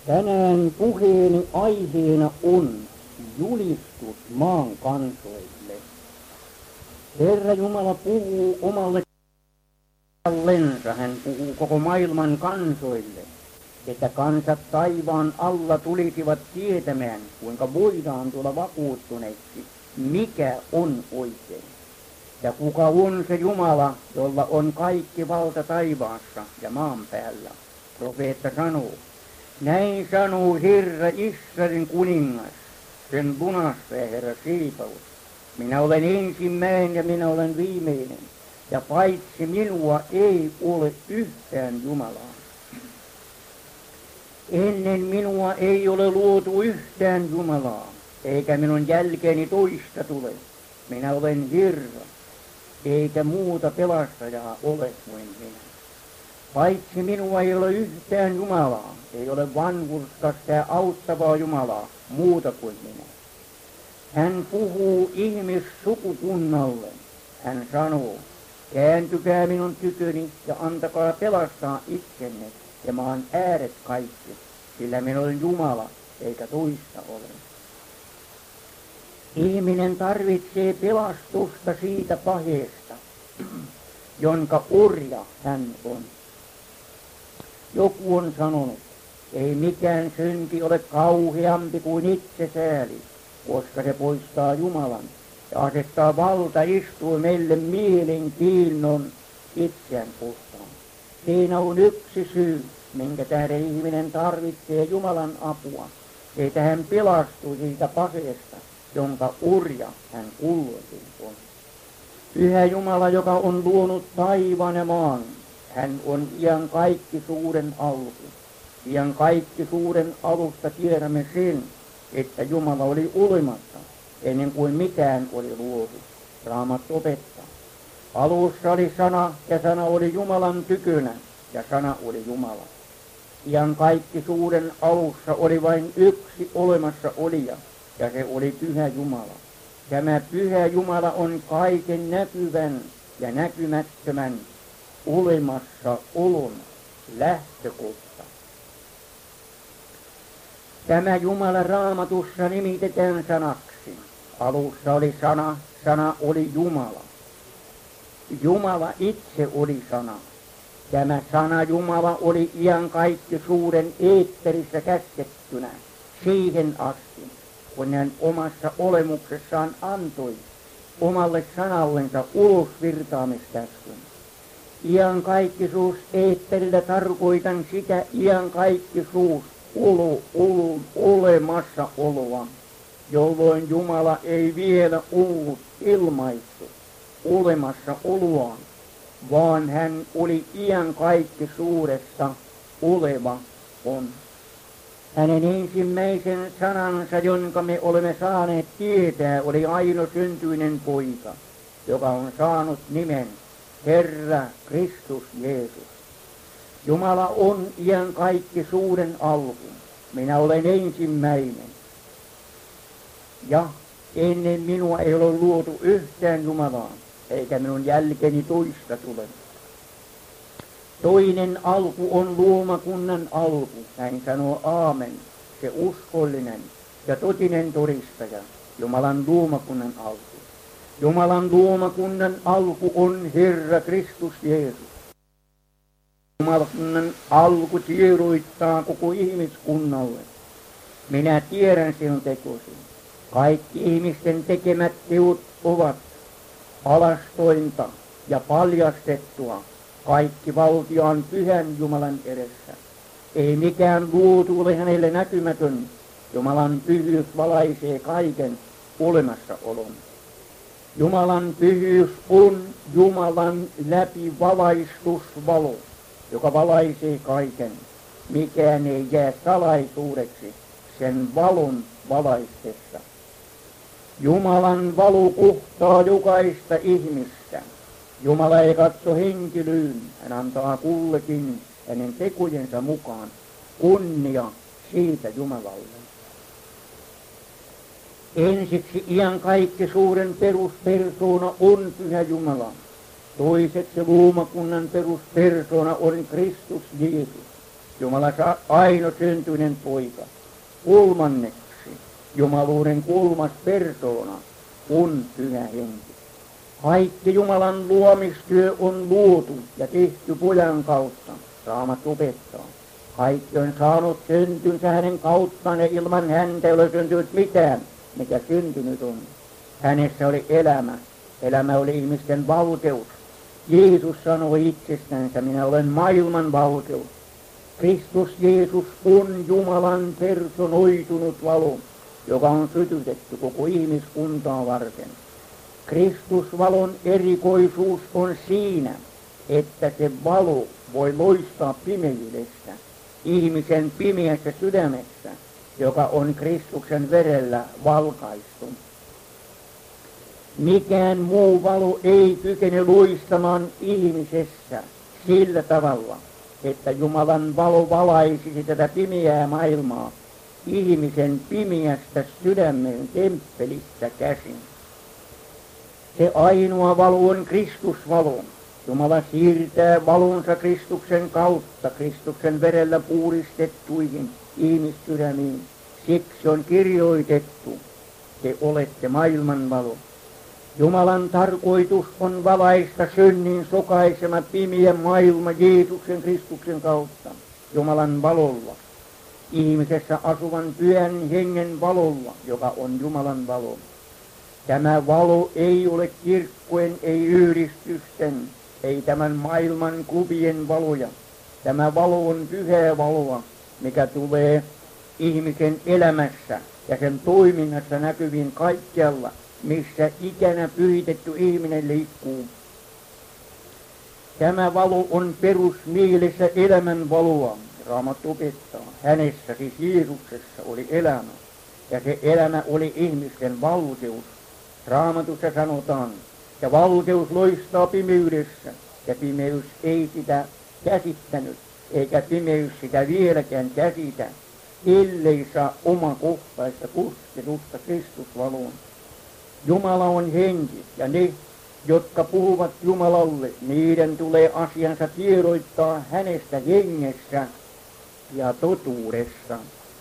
Tänään puheeni aiheena on julistus maan kansoille. Herra Jumala puhuu omalle kansallensa, hän puhuu koko maailman kansoille, että kansat taivaan alla tulisivat tietämään, kuinka voidaan tulla vakuuttuneeksi, mikä on oikein. Ja kuka on se Jumala, jolla on kaikki valta taivaassa ja maan päällä. Profeetta sanoo, näin sanoo Herra Israelin kuningas, sen lunassa ja Herra Siipaus. Minä olen ensimmäinen ja minä olen viimeinen, ja paitsi minua ei ole yhtään Jumalaa. Ennen minua ei ole luotu yhtään Jumalaa, eikä minun jälkeeni toista tule. Minä olen Herra, eikä muuta pelastajaa ole kuin minä. Paitsi minua ei ole yhtään Jumalaa, ei ole vanhurskasta ja auttavaa Jumalaa, muuta kuin minä. Hän puhuu ihmissukukunnalle. Hän sanoo, kääntykää minun tyköni ja antakaa pelastaa itsenne ja maan ääret kaikki, sillä minä olen Jumala, eikä toista ole. Ihminen tarvitsee pelastusta siitä paheesta, jonka orja hän on. Joku on sanonut, ei mikään synti ole kauheampi kuin itsesääli, koska se poistaa Jumalan ja asettaa valtaistuimelle mielenkiinnon itseään kohtaan. Siinä on yksi syy, minkä tähden ihminen tarvitsee Jumalan apua, että hän pelastuu siitä paheesta, jonka orja hän kulloinkin on. Pyhä Jumala, joka on luonut taivaan ja maan, hän on iankaikkisuuden alku. Iankaikkisuuden alusta tiedämme sen, että Jumala oli olemassa ennen kuin mitään oli luotu. Raamattu opettaa. Alussa oli sana ja sana oli Jumalan tykönä ja sana oli Jumala. Iankaikkisuuden alussa oli vain yksi olemassa olija ja se oli Pyhä Jumala. Tämä Pyhä Jumala on kaiken näkyvän ja näkymättömän olemassa olon lähtökohta. Tämä Jumala Raamatussa nimitetään sanaksi. Alussa oli sana, sana oli Jumala. Jumala itse oli sana. Tämä sana Jumala oli iankaikkisuuden eetterissä käskettynä siihen asti, kun hän omassa olemuksessaan antoi omalle sanallensa ulosvirtaamiskäskyn. Iankaikkisuus eetterillä tarkoitan sitä iankaikkisuus olemassa oloa, jolloin Jumala ei vielä ollut ilmaistu olemassa oloaan, vaan hän oli iankaikkisuudessa oleva on. Hänen ensimmäisen sanansa, jonka me olemme saaneet tietää, oli ainosyntyinen poika, joka on saanut nimen Herra Kristus Jeesus. Jumala on iankaikkisuuden alku. Minä olen ensimmäinen. Ja ennen minua ei ole luotu yhtään Jumalaa, eikä minun jälkeni toista tule. Toinen alku on luomakunnan alku, näin sanoo Aamen, se uskollinen ja totinen todistaja, Jumalan luomakunnan alku. Jumalan luomakunnan alku on Herra Kristus Jeesus. Jumalan alku tiedoittaa koko ihmiskunnalle. Minä tiedän sinun tekosi. Kaikki ihmisten tekemät teot ovat alastointa ja paljastettua kaikki valtiaan pyhän Jumalan edessä. Ei mikään luotu ole hänelle näkymätön. Jumalan pyhyys valaisee kaiken olemassaolon. Jumalan pyhyys on Jumalan läpi valaistusvalo, joka valaisee kaiken. Mikään ei jää salaisuudeksi sen valon valaistessa. Jumalan valo kohtaa jokaista ihmistä. Jumala ei katso henkilöön, hän antaa kullekin hänen tekojensa mukaan kunnia siitä Jumalalle. Ensiksi iankaikkisuuden peruspersona on Pyhä Jumala. Toiseksi luomakunnan peruspersona on Kristus Jeesus. Jumalan ainoasyntyinen poika. Kolmanneksi, jumaluuden kolmas persoona on Pyhä Henki. Kaikki Jumalan luomistyö on luotu ja tehty Pojan kautta, Raamattu opettaa. Kaikki on saanut syntynsä hänen kauttaan ja ilman häntä ei ole syntynyt mitään, mikä syntynyt on. Hänessä oli elämä. Elämä oli ihmisten valkeus. Jeesus sanoi itsestänsä, minä olen maailman valkeus. Kristus Jeesus on Jumalan personoitunut valo, joka on sytytetty koko ihmiskuntaa varten. Kristusvalon erikoisuus on siinä, että se valo voi loistaa pimeydessä, ihmisen pimeässä sydämessä, joka on Kristuksen verellä valkaistu. Mikään muu valo ei kykene loistamaan ihmisessä sillä tavalla, että Jumalan valo valaisisi tätä pimeää maailmaa ihmisen pimeästä sydämen temppelistä käsin. Se ainoa valo on Kristusvalo. Jumala siirtää valonsa Kristuksen kautta, Kristuksen verellä puhdistettuihin ihmissydämiin. Siksi on kirjoitettu, te olette maailman valo. Jumalan tarkoitus on valaista synnin sokaisema pimeä maailma Jeesuksen Kristuksen kautta, Jumalan valolla. Ihmisessä asuvan Pyhän Hengen valolla, joka on Jumalan valo. Tämä valo ei ole kirkkojen, ei yhdistysten, ei tämän maailman klubien valoja. Tämä valo on pyhää valoa, mikä tulee ihmisen elämässä ja sen toiminnassa näkyviin kaikkialla, missä ikänä pyhitetty ihminen liikkuu. Tämä valo on perusmielessä elämän valoa, Raamattu opettaa. Hänessä, siis Jeesuksessa, oli elämä, ja se elämä oli ihmisten valkeus. Raamatussa sanotaan, ja valkeus loistaa pimeydessä, ja pimeys ei sitä käsittänyt, eikä pimeys sitä vieläkään käsitä, ellei saa omakohtaista kosketusta Kristusvaloon. Jumala on henki, ja ne, jotka puhuvat Jumalalle, niiden tulee asiansa tiedoittaa hänestä hengessä ja totuudessa.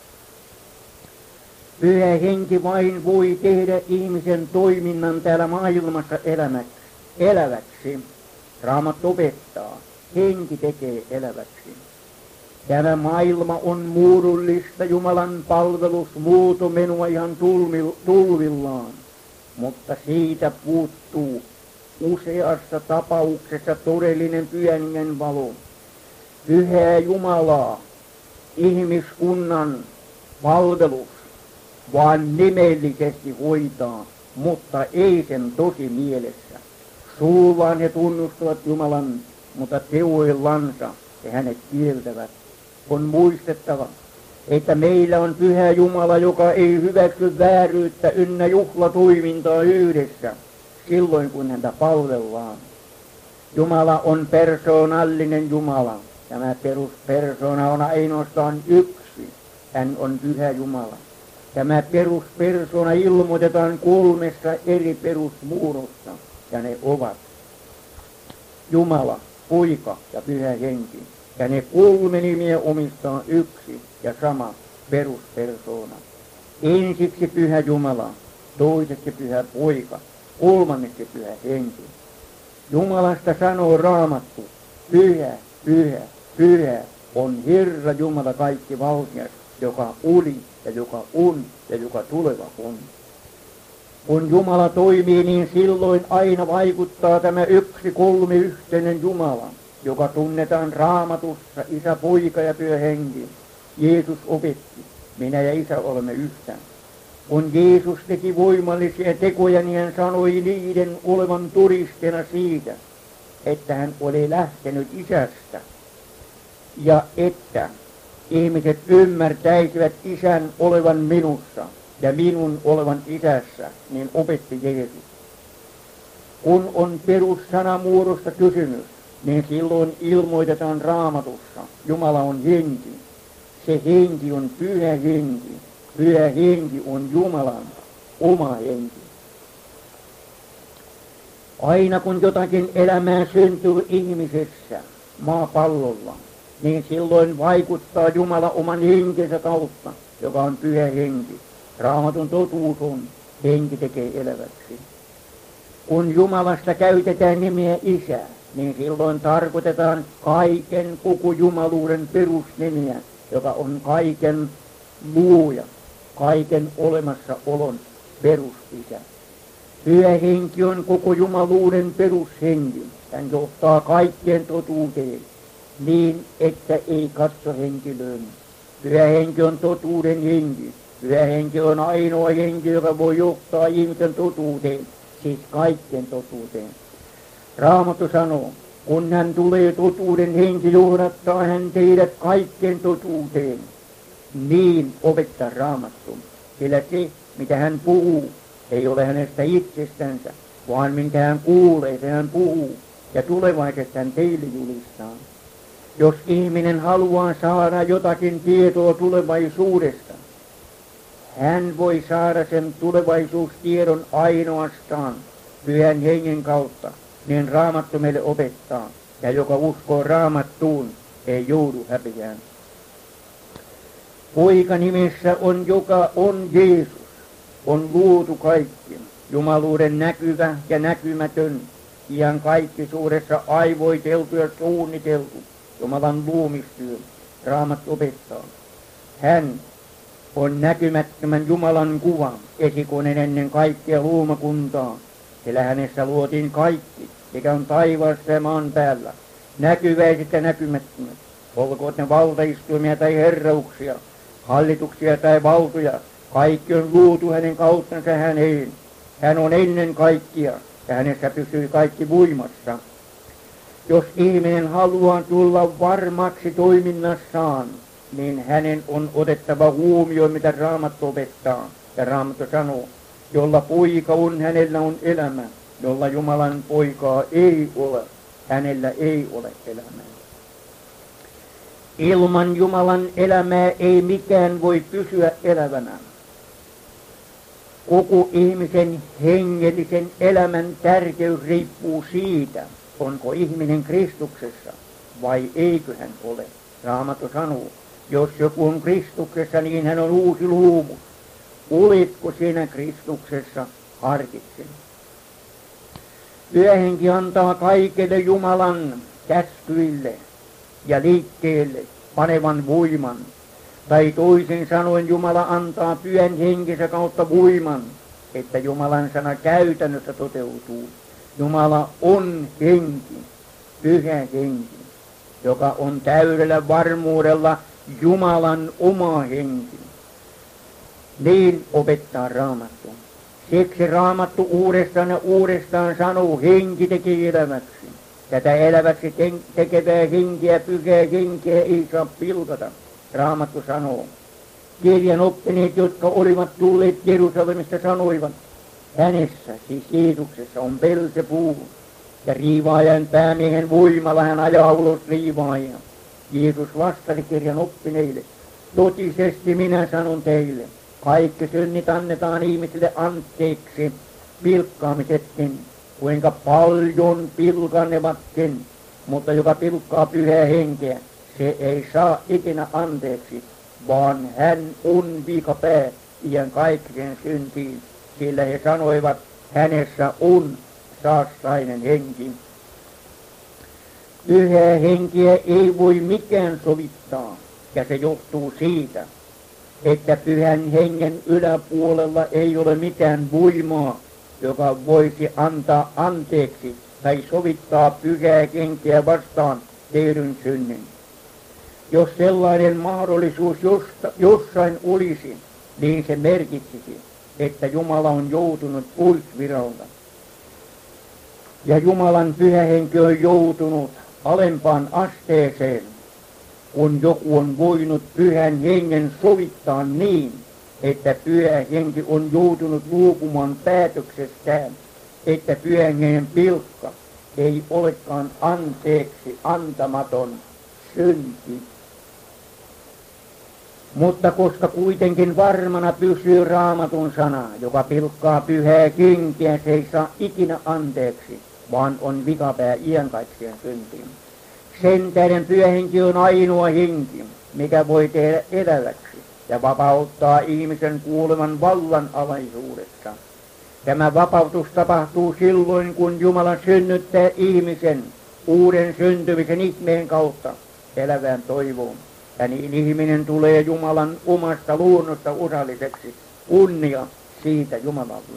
Pyhä Henki vain voi tehdä ihmisen toiminnan täällä maailmassa eläväksi. Raamattu opettaa, henki tekee eläväksi. Tämä maailma on muodollista Jumalan palvelusmuotomenoa ihan tulvillaan, mutta siitä puuttuu useassa tapauksessa todellinen Pyhän Hengen valo. Pyhää Jumalaa, ihmiskunnan palvelus, vaan nimellisesti hoitaa, mutta ei sen tosi mielessä. Suullaan he tunnustavat Jumalan, mutta teoillansa he hänet kieltävät. On muistettava, että meillä on Pyhä Jumala, joka ei hyväksy vääryyttä ynnä juhlatoimintaa yhdessä, silloin kun häntä palvellaan. Jumala on persoonallinen Jumala. Tämä peruspersona on ainoastaan yksi. Hän on Pyhä Jumala. Tämä peruspersona ilmoitetaan kolmessa eri perusmuodossa, ja ne ovat Jumala, Poika ja Pyhä Henki. Ja ne kolme nimeä omistaa yksi ja sama peruspersona. Ensiksi Pyhä Jumala, toiseksi Pyhä Poika, kolmanneksi Pyhä Henki. Jumalasta sanoo Raamattu, Pyhä, Pyhä, Pyhä on Herra Jumala kaikki valtias, joka oli ja joka on ja joka tuleva on. Kun Jumala toimii, niin silloin aina vaikuttaa tämä yksi kolmiyhteinen Jumala, joka tunnetaan Raamatussa, Isä, Poika ja Pyhä Henki. Jeesus opetti, minä ja Isä olemme yhtä. Kun Jeesus teki voimallisia tekoja, niin hän sanoi niiden olevan todisteena siitä, että hän oli lähtenyt Isästä ja että ihmiset ymmärtäisivät Isän olevan minussa ja minun olevan Isässä, niin opetti Jeesus. Kun on perussanamuodosta kysymys, niin silloin ilmoitetaan Raamatussa, Jumala on henki. Se henki on Pyhä Henki. Pyhä Henki on Jumalan oma henki. Aina kun jotakin elämää syntyy ihmisessä, maapallolla, niin silloin vaikuttaa Jumala oman henkensä kautta, joka on pyhä henki. Raamatun totuus on, henki tekee eläväksi. Kun Jumalasta käytetään nimeä Isä, niin silloin tarkoitetaan kaiken koko jumaluuden perusnimiä, joka on kaiken luoja, kaiken olemassaolon perusisä. Pyhä henki on koko jumaluuden perushenki. Hän johtaa kaikkeen totuuteen niin, että ei katso henkilöön. Pyhä henki on totuuden henki. Pyhä henki on ainoa henki, joka voi johtaa ihmisen totuuteen, siis kaikkeen totuuteen. Raamattu sanoo, kun hän tulee totuuden henki, johdattaa hän teidät kaikkeen totuuteen. Niin opettaa Raamattu, sillä se, mitä hän puhuu, ei ole hänestä itsestänsä, vaan minkä hän kuulee, se hän puhuu, ja tulevaisuudesta hän teille julistaa. Jos ihminen haluaa saada jotakin tietoa tulevaisuudesta, hän voi saada sen tulevaisuustiedon ainoastaan Pyhän hengen kautta, niin Raamattu meille opettaa, ja joka uskoo Raamattuun, ei joudu häpeään. Poika nimessä on, joka on Jeesus, on luotu kaikki, jumaluuden näkyvä ja näkymätön, ihan kaikkisuudessa aivoiteltu ja suunniteltu, Jumalan luomistyö. Raamattu opettaa. Hän on näkymättömän Jumalan kuva, esikoinen ennen kaikkea luomakuntaa, sillä hänessä luotiin kaikki, mikä on taivaassa ja maan päällä, näkyväiset ja näkymättömät, olkoot ne valtaistuimia tai herrauksia, hallituksia tai valtoja, kaikki on luotu hänen kauttansa häneen. Hän on ennen kaikkia ja hänessä pysyy kaikki voimassa. Jos ihminen haluaa tulla varmaksi toiminnassaan, niin hänen on otettava huomioon, mitä Raamattu opettaa. Ja Raamattu sanoo, jolla poika on, hänellä on elämä. Jolla Jumalan poikaa ei ole, hänellä ei ole elämää. Ilman Jumalan elämää ei mikään voi pysyä elävänä. Koko ihmisen hengellisen elämän tärkeys riippuu siitä, onko ihminen Kristuksessa vai eikö hän ole. Raamattu sanoo, jos joku on Kristuksessa, niin hän on uusi luomus. Oletko sinä Kristuksessa? Harkitse. Pyhä henki antaa kaikille Jumalan käskyille ja liikkeelle panevan voiman. Tai toisin sanoen Jumala antaa Pyhän henkensä kautta voiman, että Jumalan sana käytännössä toteutuu. Jumala on henki, pyhä henki, joka on täydellä varmuudella Jumalan oma henki. Niin opettaa Raamattu. Siksi Raamattu uudestaan ja uudestaan sanoo, henki tekee eläväksi. Tätä eläväksi tekevää henkeä, pyhää henkeä ei saa pilkata. Raamattu sanoo. Kirjan oppineet, jotka olivat tulleet Jerusalemista, sanoivat, hänessä, siis Jeesuksessa, on Belzebul, ja riivaajan päämiehen voimalla hän ajaa ulos riivaajia. Jeesus vastasi kirjan oppineille, totisesti minä sanon teille, kaikki synnit annetaan ihmisille anteeksi pilkkaamisetkin, kuinka paljon pilkanevatkin, mutta joka pilkkaa pyhää henkeä, se ei saa ikinä anteeksi, vaan hän on vikapää iän kaikkien syntiin, sillä he sanoivat, hänessä on saastainen henki. Pyhää henkeä ei voi mikään sovittaa, ja se johtuu siitä, että pyhän hengen yläpuolella ei ole mitään voimaa, joka voisi antaa anteeksi tai sovittaa pyhää henkeä vastaan tehdyn synnin. Jos sellainen mahdollisuus jossain olisi, niin se merkitsisi, että Jumala on joutunut pois viralta. Ja Jumalan pyhä henki on joutunut alempaan asteeseen, kun joku on voinut pyhän hengen sovittaa niin, että pyhä henki on joutunut luopumaan päätöksestään, että pyhän hengen pilkka ei olekaan anteeksi antamaton synti. Mutta koska kuitenkin varmana pysyy Raamatun sana, joka pilkkaa pyhää henkeä, se ei saa ikinä anteeksi, vaan on vikapää iankaikkeen syntiin. Sen tähden Pyhä Henki on ainoa henki, mikä voi tehdä eläväksi ja vapauttaa ihmisen kuoleman vallan alaisuudesta. Tämä vapautus tapahtuu silloin, kun Jumala synnyttää ihmisen uuden syntymisen ihmeen kautta elävään toivoon. Ja niin ihminen tulee Jumalan omasta luonnosta osalliseksi. Kunnia siitä Jumalalle.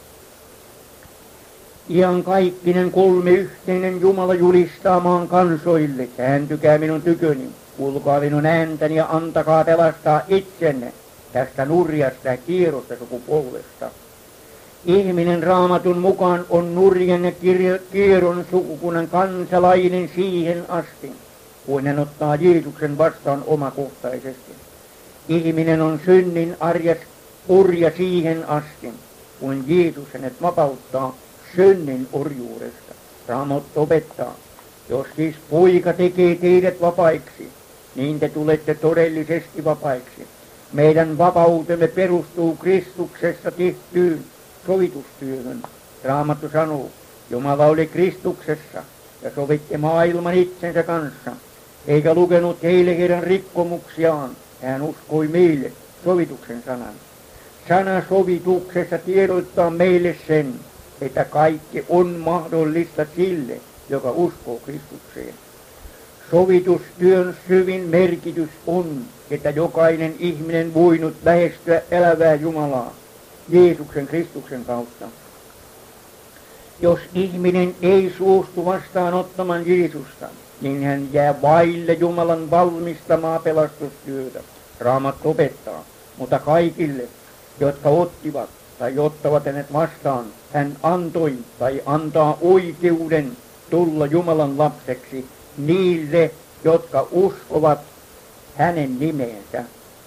Iankaikkinen kolmiyhteinen Jumala julistaa maan kansoille: kääntykää minun tyköni, kuulkaa minun ääntäni ja antakaa pelastaa itsenne tästä nurjasta ja kierosta sukupolvesta. Ihminen Raamatun mukaan on nurjan ja kieron sukukunnan kansalainen siihen asti, kun hän ottaa Jeesuksen vastaan omakohtaisesti. Ihminen on synnin arjas orja siihen asti, kun Jeesus hänet vapauttaa synnin orjuudesta. Raamattu opettaa: jos siis poika tekee teidät vapaiksi, niin te tulette todellisesti vapaiksi. Meidän vapautemme perustuu Kristuksessa tehtyyn sovitustyöhön. Raamattu sanoo: Jumala oli Kristuksessa ja sovitti maailman itsensä kanssa, eikä lukenut heille heidän rikkomuksiaan. Hän uskoi meille sovituksen sanan. Sana sovituksessa tiedoittaa meille sen, että kaikki on mahdollista sille, joka uskoo Kristukseen. Sovitustyön syvin merkitys on, että jokainen ihminen voinut lähestyä elävää Jumalaa Jeesuksen Kristuksen kautta. Jos ihminen ei suostu vastaanottamaan Jeesusta, niin hän jää vaille Jumalan valmistamaa pelastustyötä. Raamattu opettaa, mutta kaikille, jotka ottivat tai ottavat hänet vastaan, hän antoi tai antaa oikeuden tulla Jumalan lapseksi niille, jotka uskovat hänen nimeensä.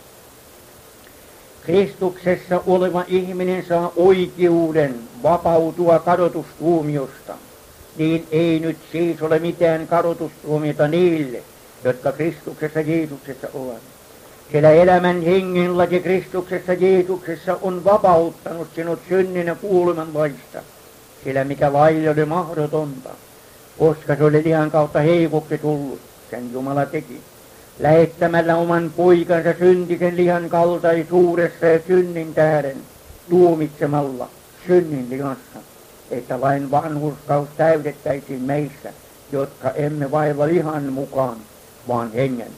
Kristuksessa oleva ihminen saa oikeuden vapautua kadotustuomiosta. Niin ei nyt siis ole mitään kadotustuomiota niille, jotka Kristuksessa Jeesuksessa ovat. Sillä elämän hengen laki Kristuksessa Jeesuksessa on vapauttanut sinut synnin ja kuoleman laista. Sillä mikä laille oli mahdotonta, koska se oli lihan kautta heikoksi tullut, sen Jumala teki. Lähettämällä oman poikansa syntisen lihan kaltaisuudessa ja synnin tähden tuomitsemalla synnin lihassa, että lain vanhurskaus täytettäisiin meissä, jotka emme vailla lihan mukaan, vaan hengen.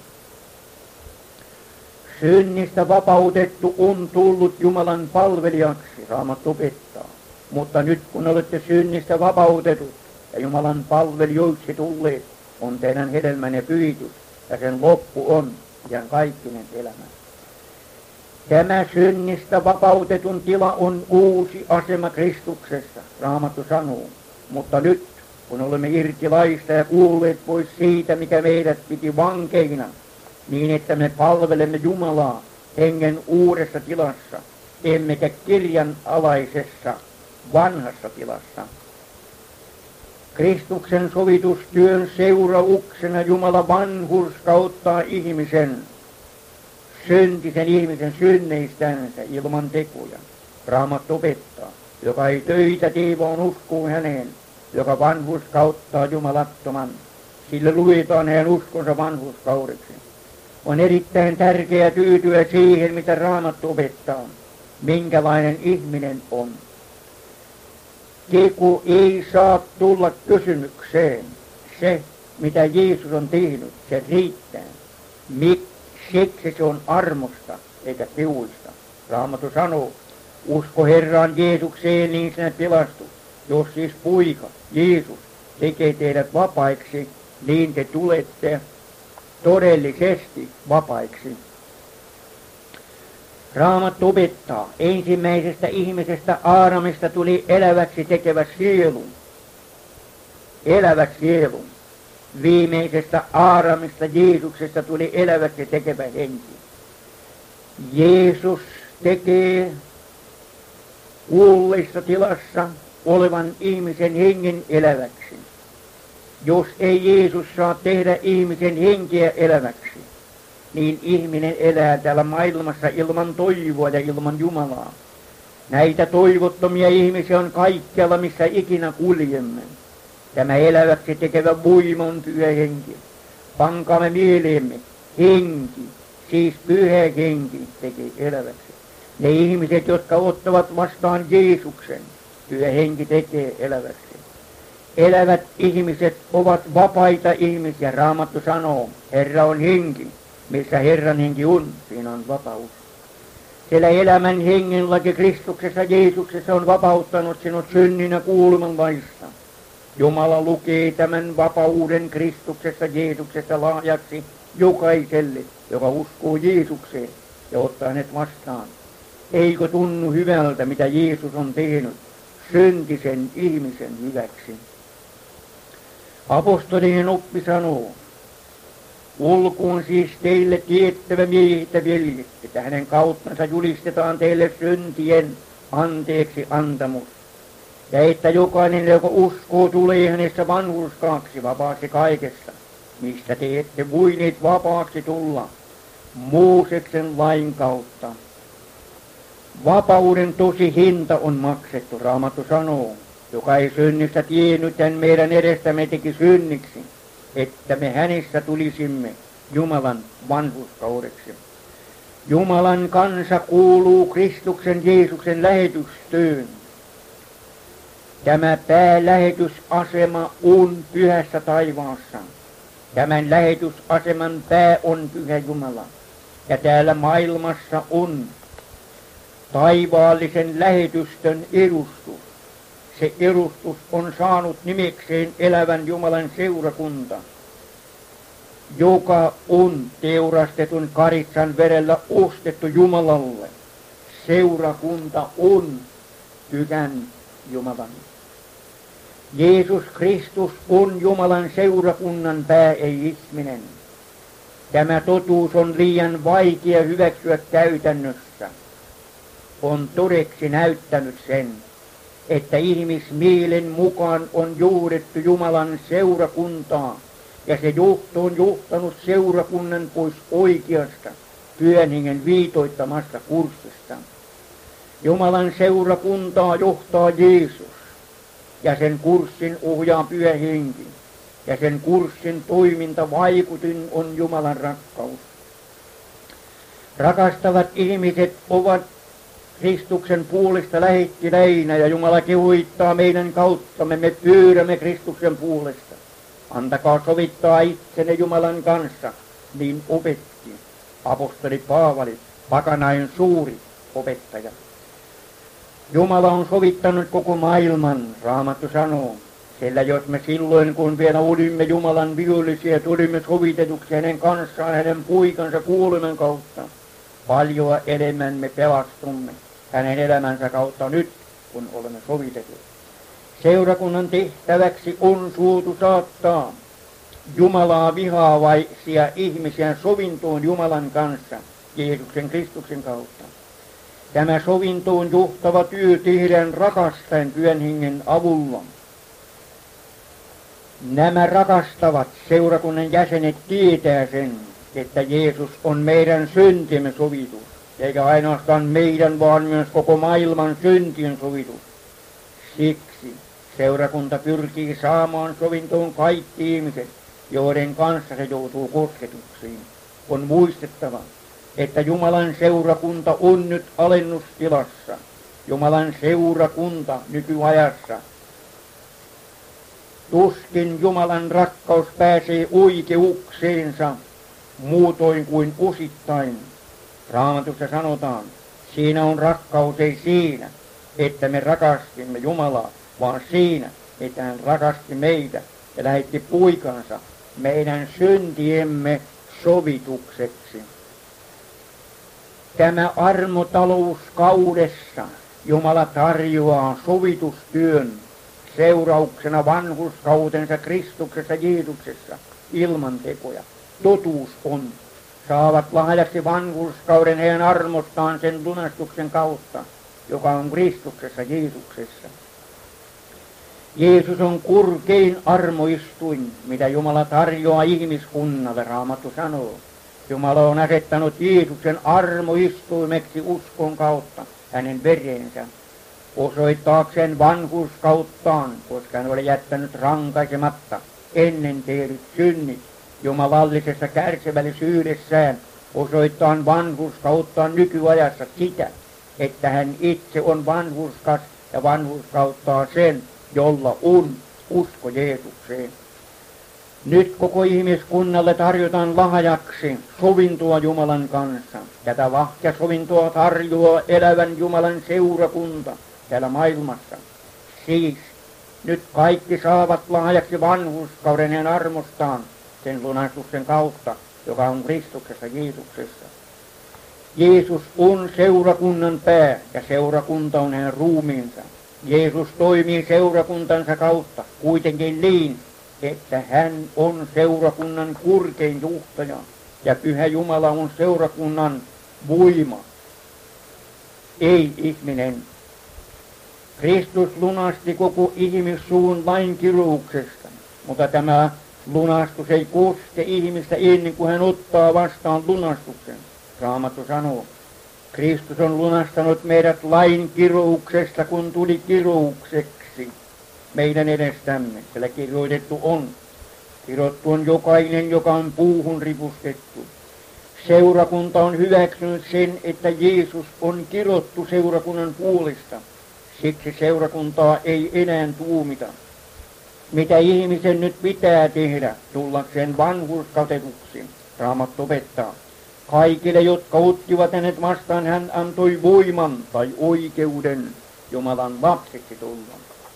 Synnistä vapautettu on tullut Jumalan palvelijaksi, Raamattu opettaa. Mutta nyt kun olette synnistä vapautetut ja Jumalan palvelijoiksi tulleet, on teidän hedelmänne pyhitys, ja sen loppu on ihan kaikkinen elämä. Tämä synnistä vapautetun tila on uusi asema Kristuksessa, Raamattu sanoo. Mutta nyt, kun olemme irti laista ja kuulleet pois siitä, mikä meidät piti vankeina, niin että me palvelemme Jumalaa hengen uudessa tilassa, emmekä kirjan alaisessa vanhassa tilassa. Kristuksen sovitustyön seurauksena Jumala vanhurskauttaa ihmisen, syntisen ihmisen synneistänsä ilman tekoja. Raamattu opettaa: joka ei töitä tee, vaan uskoo häneen, joka vanhurskauttaa jumalattoman, sille luetaan hänen uskonsa vanhurskaudeksi. On erittäin tärkeää tyytyä siihen, mitä Raamattu opettaa, minkälainen ihminen on. Teko ei saa tulla kysymykseen. Se, mitä Jeesus on tehnyt, se riittää. Siksi se on armosta eikä teoista. Raamattu sanoo: usko Herraan Jeesukseen, niin sinä pelastut. Jos siis poika, Jeesus, tekee teidät vapaiksi, niin te tulette todellisesti vapaiksi. Raamattu opettaa: ensimmäisestä ihmisestä Aadamista tuli eläväksi tekevä sielu. Elävä sielu. Viimeisestä Aadamista Jeesuksesta tuli eläväksi tekevä henki. Jeesus tekee kuolleissa tilassa olevan ihmisen hengen eläväksi. Jos ei Jeesus saa tehdä ihmisen henkeä eläväksi, niin ihminen elää täällä maailmassa ilman toivoa ja ilman Jumalaa. Näitä toivottomia ihmisiä on kaikkialla, missä ikinä kuljemme. Tämä eläväksi tekevä voima on Pyhä Henki. pankaamme mieleemme, henki, siis pyhä henki tekee eläväksi. Ne ihmiset, jotka ottavat vastaan Jeesuksen, pyhä henki tekee eläväksi. Elävät ihmiset ovat vapaita ihmisiä. Raamattu sanoo, Herra on henki. Missä Herran henki on, siinä on vapaus. Sillä elämän hengen laki Kristuksessa Jeesuksessa on vapauttanut sinut synninä kuoleman laista. Jumala lukee tämän vapauden Kristuksessa Jeesuksessa lahjaksi jokaiselle, joka uskoo Jeesukseen ja ottaa hänet vastaan. Eikö tunnu hyvältä, mitä Jeesus on tehnyt syntisen ihmisen hyväksi? Apostolien oppi sanoo, ulkoon siis teille tiettävä miehet ja veljet, että hänen kauttansa julistetaan teille syntien anteeksi antamus. Ja että jokainen, joka uskoo, tulee hänessä vanhurskaaksi vapaaksi kaikesta, mistä te ette voineet vapaaksi tulla Mooseksen lain kautta. Vapauden tosi hinta on maksettu, Raamattu sanoo. Joka ei synnistä tiennyt, hän meidän edestämme teki synniksi, että me hänessä tulisimme Jumalan vanhurskaudeksi. Jumalan kansa kuuluu Kristuksen Jeesuksen lähetystyön. Tämä päälähetysasema on pyhässä taivaassa. Tämän lähetysaseman pää on Pyhä Jumala. Ja täällä maailmassa on taivaallisen lähetystön edustus. Se edustus on saanut nimekseen elävän Jumalan seurakunta, joka on teurastetun karitsan verellä ostettu Jumalalle. Seurakunta on Pyhän Jumalan. Jeesus Kristus on Jumalan seurakunnan pää, ei ihminen. Tämä totuus on liian vaikea hyväksyä käytännössä. On todeksi näyttänyt sen, että ihmismielen mukaan on johdettu Jumalan seurakuntaa, ja se johto on johtanut seurakunnan pois oikeasta, Pyhän Hengen viitoittamasta kurssista. Jumalan seurakuntaa johtaa Jeesus, ja sen kurssin ohjaa Pyhä Henki, ja sen kurssin toimintavaikutin on Jumalan rakkaus. Rakastavat ihmiset ovat Kristuksen puolesta lähettiläinä, ja Jumala kehottaa meidän kauttamme, me pyydämme Kristuksen puolesta. Antakaa sovittaa itsenne Jumalan kanssa, niin opetti apostoli Paavali, pakanain suuri opettaja. Jumala on sovittanut koko maailman, Raamattu sanoo. Sillä jos me silloin, kun vielä olimme Jumalan vihollisia, tulimme sovitetuksi hänen kanssaan, hänen poikansa kuoleman kautta, paljon enemmän me pelastumme hänen elämänsä kautta nyt, kun olemme sovitetut. Seurakunnan tehtäväksi on suotu saattaa Jumalaa vihaavaisia ihmisiä sovintoon Jumalan kanssa Jeesuksen Kristuksen kautta. Tämä sovintoon johtava työ tehdään rakastaen Pyhän Hengen avulla. Nämä rakastavat seurakunnan jäsenet tietää sen, että Jeesus on meidän syntiemme sovitus, eikä ainoastaan meidän, vaan myös koko maailman syntien sovitus. Siksi seurakunta pyrkii saamaan sovintoon kaikki ihmiset, joiden kanssa se joutuu kosketuksiin. On muistettava, että Jumalan seurakunta on nyt alennustilassa. Jumalan seurakunta nykyajassa. Tuskin Jumalan rakkaus pääsee oikeukseensa muutoin kuin osittain. Raamatussa sanotaan, siinä on rakkaus ei siinä, että me rakastimme Jumalaa, vaan siinä, että hän rakasti meitä ja lähetti poikansa meidän syntiemme sovitukseksi. Tämä armotalouskaudessa Jumala tarjoaa sovitustyön seurauksena vanhurskautensa Kristuksessa Jeesuksessa ilman tekoja. Totuus on, saavat lahjaksi vanhurskauden heidän armostaan sen lunastuksen kautta, joka on Kristuksessa Jeesuksessa. Jeesus on korkein armoistuin, mitä Jumala tarjoaa ihmiskunnalle, Raamattu sanoo. Jumala on asettanut Jeesuksen armoistuimeksi uskon kautta hänen verensä, osoittaakseen vanhurskauttaan, koska hän oli jättänyt rankaisematta ennen tehdyt synnit jumalallisessa kärsivällisyydessään osoittaa vanhurskauttaan nykyajassa sitä, että hän itse on vanhurskas ja vanhurskauttaa sen, jolla on usko Jeesukseen. Nyt koko ihmiskunnalle tarjotaan lahjaksi sovintoa Jumalan kanssa. Tätä lahjasovintoa tarjoaa elävän Jumalan seurakunta täällä maailmassa. Siis nyt kaikki saavat lahjaksi vanhurskauden ja armostaan sen lunastuksen kautta, joka on Kristuksessa Jeesuksessa. Jeesus on seurakunnan pää ja seurakunta on hänen ruumiinsa. Jeesus toimii seurakuntansa kautta kuitenkin niin, että hän on seurakunnan korkein johtaja ja Pyhä Jumala on seurakunnan voima, ei ihminen. Kristus lunasti koko ihmissuun lain kirouksesta, mutta tämä lunastus ei koske ihmistä ennen kuin hän ottaa vastaan lunastuksen. Raamattu sanoo, Kristus on lunastanut meidät lain kirouksesta, kun tuli kiroukseksi meidän edestämme. Siellä kirjoitettu on. Kirjoittu on jokainen, joka on puuhun ripustettu. Seurakunta on hyväksynyt sen, että Jeesus on kirottu seurakunnan puolesta. Siksi seurakuntaa ei enää tuumita. Mitä ihmisen nyt pitää tehdä tullakseen vanhurskautetuksi? Raamattu opettaa. Kaikille, jotka ottivat hänet vastaan, hän antoi voiman tai oikeuden Jumalan lapsiksi tulla.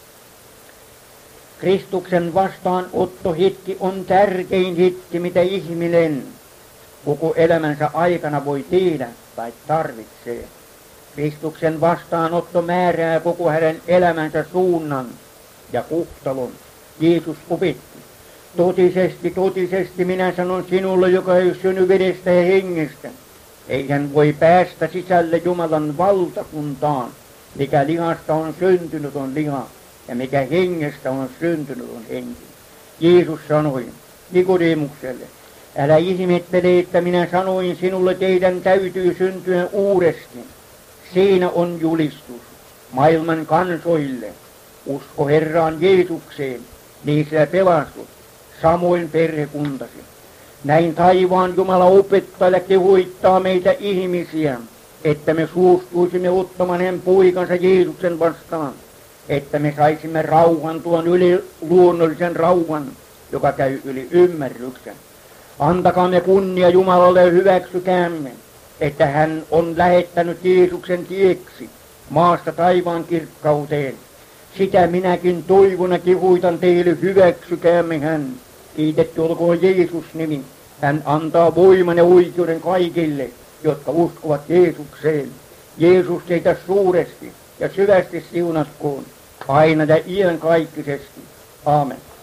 Kristuksen vastaanottohetki on tärkein hetki, mitä ihminen koko elämänsä aikana voi tehdä tai tarvitsee. Kristuksen vastaanotto määrää koko hänen elämänsä suunnan ja kohtalon. Jeesus opetti. Totisesti, totisesti minä sanon sinulle, joka ei synny vedestä ja hengestä. Ei hän voi päästä sisälle Jumalan valtakuntaan. Mikä lihasta on syntynyt on liha, ja mikä hengestä on syntynyt on henki. Jeesus sanoi Nikodemukselle, älä ihmettele, että minä sanoin sinulle, teidän täytyy syntyä uudesti. Siinä on julistus maailman kansoille. Usko Herraan Jeesukseen, niin sä pelastut, samoin perhekuntasi. Näin taivaan Jumala opettaa ja kehoittaa meitä ihmisiä, että me suostuisimme ottamaan hänen poikansa Jeesuksen vastaan, että me saisimme rauhan, tuon yli luonnollisen rauhan, joka käy yli ymmärryksen. Antakaamme kunnia Jumalalle ja hyväksykäämme, että hän on lähettänyt Jeesuksen tieksi maasta taivaan kirkkauteen. Sitä minäkin toivon ja kehoitan teille, hyväksykäämme hän. Kiitetty olkoon Jeesus nimi. Hän antaa voiman ja oikeuden kaikille, jotka uskovat Jeesukseen. Jeesus teitä suuresti ja syvästi siunatkoon, aina ja iankaikkisesti. Aamen.